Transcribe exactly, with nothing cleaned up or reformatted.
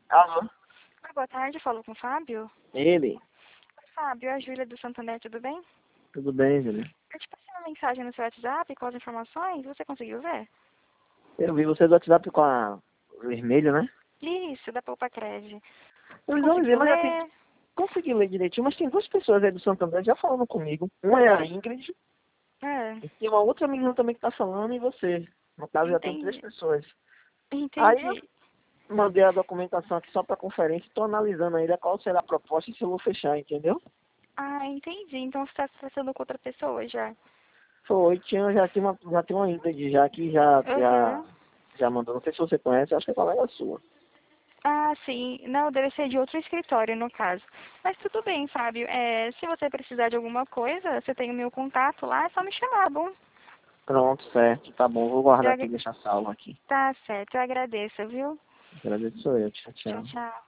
Alô? Oi, boa tarde, falou com o Fábio? Ele? Oi, Fábio, é a Júlia do Santander, tudo bem? Tudo bem, Júlia? Eu te passei uma mensagem no seu WhatsApp com as informações, você conseguiu ver? Eu vi você do WhatsApp com a vermelho, né? Isso, da Poupa Cred. Eu Você visualizei, conseguiu mas assim, ler? consegui ler direitinho, mas tem duas pessoas aí do Santander já falando comigo. Uma é a Ingrid, É, e tem uma outra menina também que tá falando, e você. No caso, já tem três entendi. pessoas. Aí eu Entendi. mandei a documentação aqui só pra conferência, tô analisando ainda qual será a proposta e se eu vou fechar, entendeu? Ah, entendi. Então você está se tratando com outra pessoa já? Foi, tinha, já tem uma, já tem uma Ingrid já que já, já, Uhum. já mandou. Não sei se você conhece, acho que é colega sua. Ah, sim. Não, deve ser de outro escritório, no caso. Mas tudo bem, Fábio. É, se você precisar de alguma coisa, você tem o meu contato lá, é só me chamar, tá bom? Pronto, certo, tá bom, vou guardar Eu aqui e ag- deixar salvo aqui. Tá certo, eu agradeço, viu? Agradeço eu, tchau, Tchau, tchau. tchau.